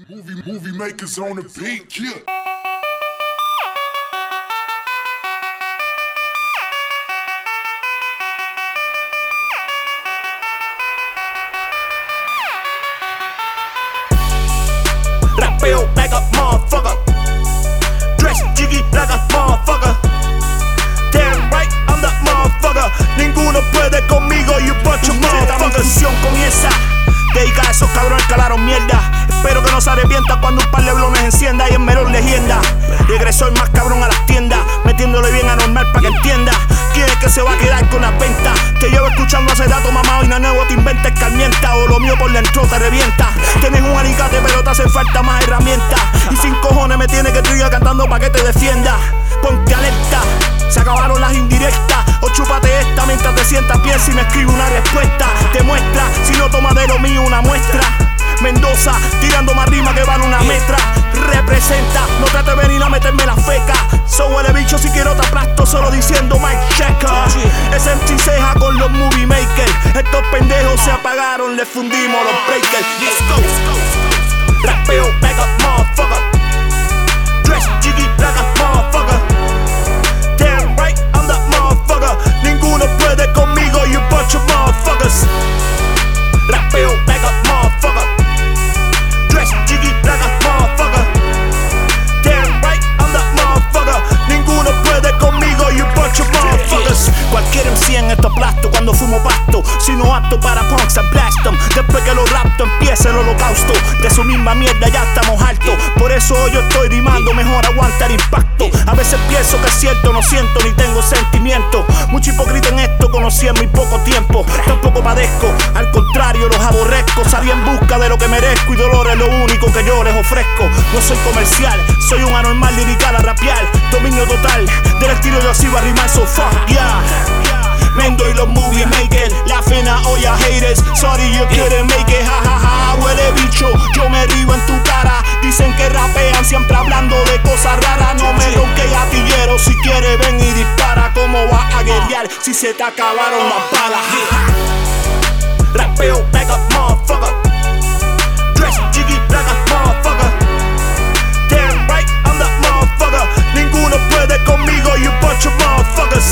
Movie makers on the beat, yeah. Rapeo like a motherfucker. Dress jiggy like a motherfucker. Damn right, I'm that motherfucker. Ninguno puede conmigo, you bunch of motherfuckers. Mi función comienza. Dedica a esos cabrones que calaron mierda. Espero que no se arrepienta cuando un par de blones encienda. Y es menor leyenda. Regresó el más cabrón a las tiendas, metiéndole bien anormal pa' que entienda. ¿Quién es que se va a quedar con las ventas? Te llevo escuchando hace rato, mamá, y nada nuevo te inventa escarmienta. O lo mío por dentro te revienta. Tienes un alicate pero te hace falta más herramientas. Y sin cojones me tiene que trillar cantando pa' que te defienda. Ponte alerta, se acabaron las indirectas. O chúpate esta mientras te sientas, piensa y me escribe una respuesta. Te muestra, si no toma de lo mío una muestra. Mendoza, tirando más rima que van una metra. Representa, no trate de venir a meterme la feca. So huele bicho, si quiero te aplasto solo diciendo Mike Checker. Ese MC ceja con los movie makers. Estos pendejos se apagaron, les fundimos los breakers. Let's go. Rapeo like a motherfucker. Dress jiggy like a motherfucker. Damn right, I'm that motherfucker. Ninguno puede conmigo, you bunch of motherfuckers. Rapeo like a motherfucker. Dress jiggy like a motherfucker. Damn right, I'm that motherfucker. Ninguno puede conmigo, you bunch of motherfuckers. Cualquier MC en esto aplasto cuando fumo pasto. Si no apto para punks, I blast them. Después que lo rapto empieza el holocausto. De su misma mierda ya estamos hartos. Por eso hoy yo estoy rimando, mejor aguantar impacto. A veces pienso que es cierto, no siento ni tengo sentimiento. Mucho hipócrita en esto, conocí en muy poco tiempo. Tampoco padezco, al contrario los aborrezco. Salí en busca de lo que merezco y dolor es lo único que yo les ofrezco. No soy comercial, soy un anormal lirical a rapear. Dominio total, del estilo yo sigo a rimar, so fuck yeah. Mendo y los movie makers, la fena o ya haters. Sorry you couldn't make it, jajaja, huele bicho, yo me río en tu cara. Dicen que rapean siempre hablando de cosas raras. No me ronque gatillero, si quieres ven y dispara. ¿Cómo vas a guerrear si se te acabaron las balas? Rapeo like a motherfucker. Dress jiggy like a motherfucker. Damn right, I'm that motherfucker. Ninguno puede conmigo, you bunch of motherfuckers.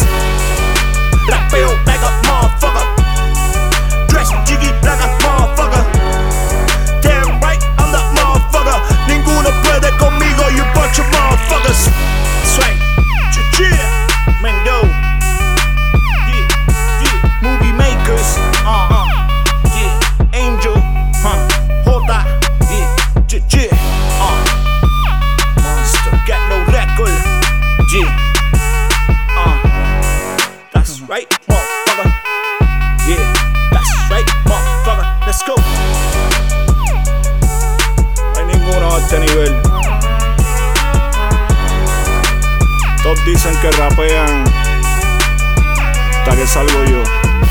Rapeo like a motherfucker. Dress jiggy like a motherfucker. Damn right, I'm that motherfucker. Ninguno puede conmigo, you bunch of motherfuckers. Sway, yeah, Mendo, yeah, movie makers, yeah, Angel, Jota, yeah, Monster, got no record, yeah. That's right, motherfucker. Yeah, that's right, motherfucker. Let's go. No hay ninguno a este nivel. Todos dicen que rapean hasta que salgo yo.